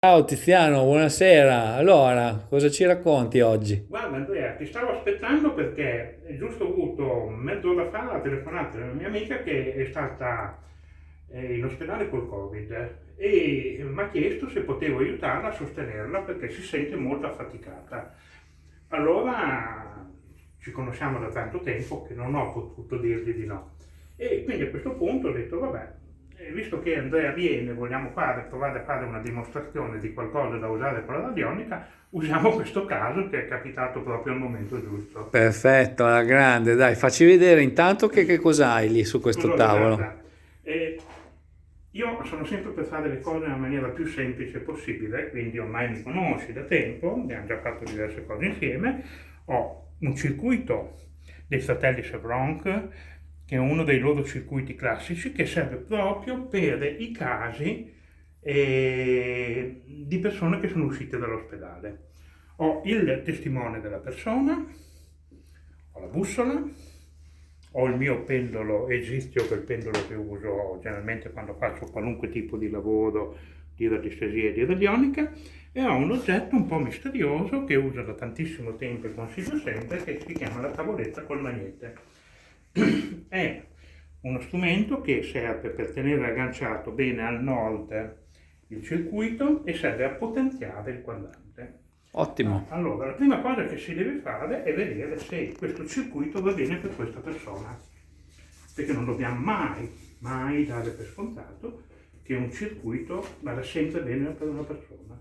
Ciao Tiziano, buonasera. Allora, cosa ci racconti oggi? Guarda Andrea, ti stavo aspettando perché è giusto avuto mezz'ora fa la telefonata di una mia amica che è stata in ospedale col Covid e mi ha chiesto se potevo aiutarla a sostenerla perché si sente molto affaticata. Allora ci conosciamo da tanto tempo che non ho potuto dirgli di no. E quindi a questo punto ho detto, vabbè, visto che Andrea viene, vogliamo provare a fare una dimostrazione di qualcosa da usare con la radionica, usiamo questo caso che è capitato proprio al momento giusto. Perfetto, alla grande. Dai, facci vedere intanto che cos'hai lì su questo Allora, tavolo. guarda, io sono sempre per fare le cose nella maniera più semplice possibile, quindi ormai mi conosci da tempo, abbiamo già fatto diverse cose insieme. Ho un circuito dei fratelli Chevron, che è uno dei loro circuiti classici, che serve proprio per i casi di persone che sono uscite dall'ospedale. Ho il testimone della persona, ho la bussola, ho il mio pendolo egizio, che è il pendolo che uso generalmente quando faccio qualunque tipo di lavoro di radiestesia e di radionica, e ho un oggetto un po' misterioso che uso da tantissimo tempo e consiglio sempre, che si chiama la tavoletta col magnete. È uno strumento che serve per tenere agganciato bene al nord il circuito e serve a potenziare il quadrante. Ottimo. Allora, la prima cosa che si deve fare è vedere se questo circuito va bene per questa persona, perché non dobbiamo mai dare per scontato che un circuito vada sempre bene per una persona.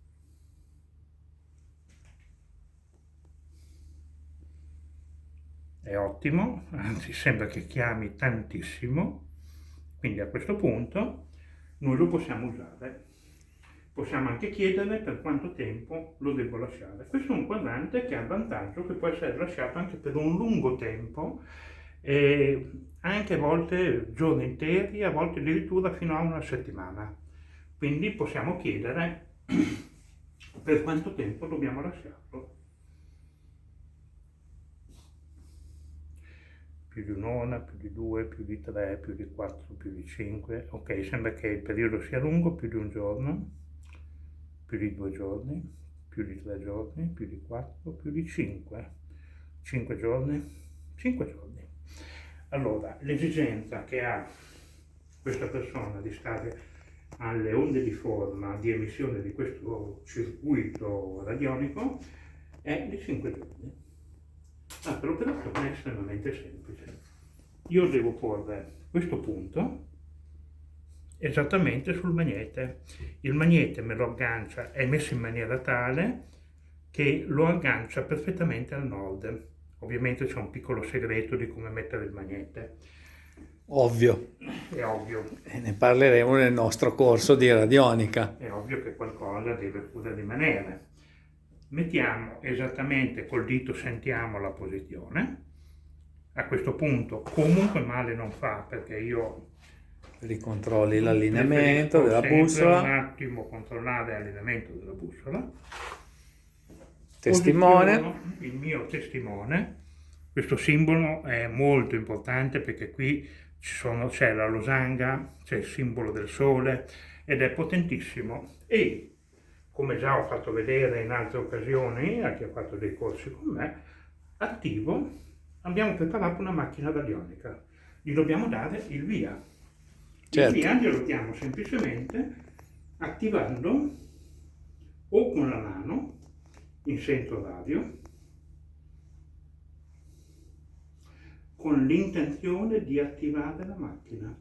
È ottimo, anzi sembra che chiami tantissimo, quindi a questo punto noi lo possiamo usare. Possiamo anche chiedere per quanto tempo lo devo lasciare. Questo è un quadrante che ha il vantaggio che può essere lasciato anche per un lungo tempo, anche a volte giorni interi, a volte addirittura fino a una settimana. Quindi possiamo chiedere per quanto tempo dobbiamo lasciarlo. Più di un'ora, più di due, più di tre, più di quattro, più di cinque. Ok, sembra che il periodo sia lungo, più di un giorno, più di 2 giorni, più di 3 giorni, più di 4, più di 5. 5 giorni, 5 giorni. Allora, l'esigenza che ha questa persona di stare alle onde di forma di emissione di questo circuito radionico è di 5 giorni. L'operazione è estremamente semplice. Io devo porre questo punto esattamente sul magnete. Il magnete me lo aggancia, è messo in maniera tale che lo aggancia perfettamente al nord. Ovviamente c'è un piccolo segreto di come mettere il magnete, Ovvio. è ovvio, E ne parleremo nel nostro corso di radionica. è ovvio che qualcosa deve pure rimanere. Mettiamo esattamente col dito, sentiamo la posizione. A questo punto comunque male non fa, perché io Ricontrolli l'allineamento preferisco della sempre un bussola. attimo controllare l'allineamento della bussola. Testimone. Posiziono il mio testimone. Questo simbolo è molto importante perché qui c'è la losanga, c'è il simbolo del sole ed è potentissimo. E come già ho fatto vedere in altre occasioni a chi ha fatto dei corsi con me, attivo, abbiamo preparato una macchina radionica. Gli dobbiamo dare il via. Il Certo. via glielo diamo semplicemente attivando o con la mano in senso radio, con l'intenzione di attivare la macchina.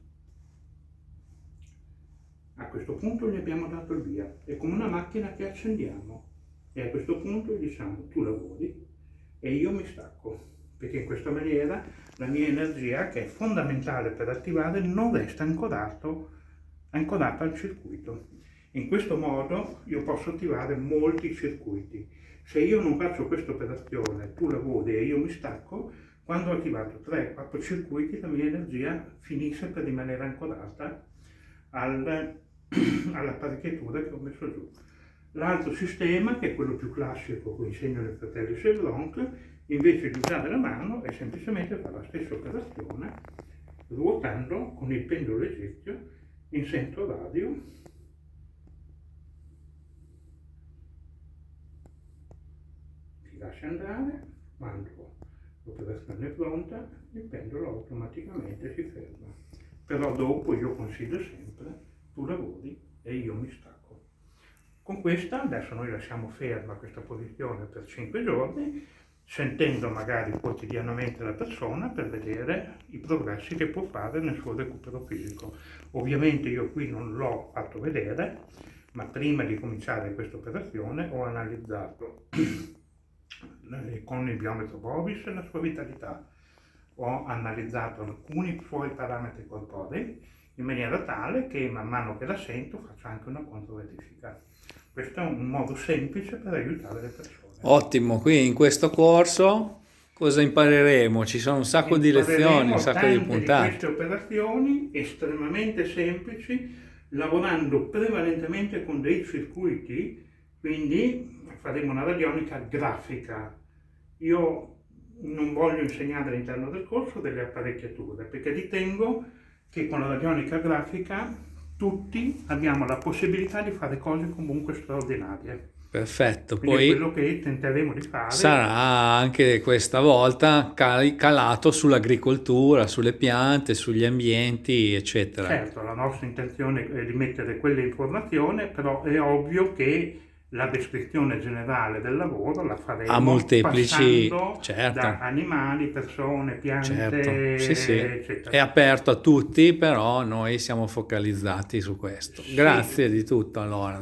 A questo punto gli abbiamo dato il via, è come una macchina che accendiamo e a questo punto gli diciamo tu lavori e io mi stacco, perché in questa maniera la mia energia, che è fondamentale per attivare, non resta ancorata al circuito. In questo modo io posso attivare molti circuiti. Se io non faccio questa operazione, tu lavori e io mi stacco, quando ho attivato 3-4 circuiti la mia energia finisce per rimanere ancorata all'apparecchiatura che ho messo giù. L'altro sistema, che è quello più classico che insegnano i fratelli Chevron, invece di usare la mano è semplicemente fare la stessa operazione ruotando con il pendolo egizio in senso radio lascia andare, quando l'operazione è pronta, il pendolo automaticamente si ferma. Però dopo io consiglio sempre, tu lavori e io mi stacco. Con questa adesso noi lasciamo ferma questa posizione per 5 giorni, sentendo magari quotidianamente la persona per vedere i progressi che può fare nel suo recupero fisico. Ovviamente io qui non l'ho fatto vedere, ma prima di cominciare questa operazione ho analizzato con il biometro Bovis la sua vitalità, ho analizzato alcuni suoi parametri corporei in maniera tale che man mano che la sento faccio anche una controverifica. Questo è un modo semplice per aiutare le persone. Ottimo, quindi in questo corso cosa impareremo? Ci sono un sacco di lezioni, un sacco di Di puntate. queste operazioni estremamente semplici, lavorando prevalentemente con dei circuiti, quindi faremo una radionica grafica. Io non voglio insegnare all'interno del corso delle apparecchiature, perché ritengo che con la radionica grafica tutti abbiamo la possibilità di fare cose comunque straordinarie. Perfetto, Quindi è poi quello che tenteremo di fare. sarà anche questa volta calato sull'agricoltura, sulle piante, sugli ambienti, eccetera. Certo, la nostra intenzione è di mettere quelle informazioni, però è ovvio che la descrizione generale del lavoro la faremo Ha molteplici, passando certo. da animali, persone, piante, Certo, sì, sì. eccetera. È aperto a tutti, però noi siamo focalizzati su questo. Sì. Grazie di tutto allora.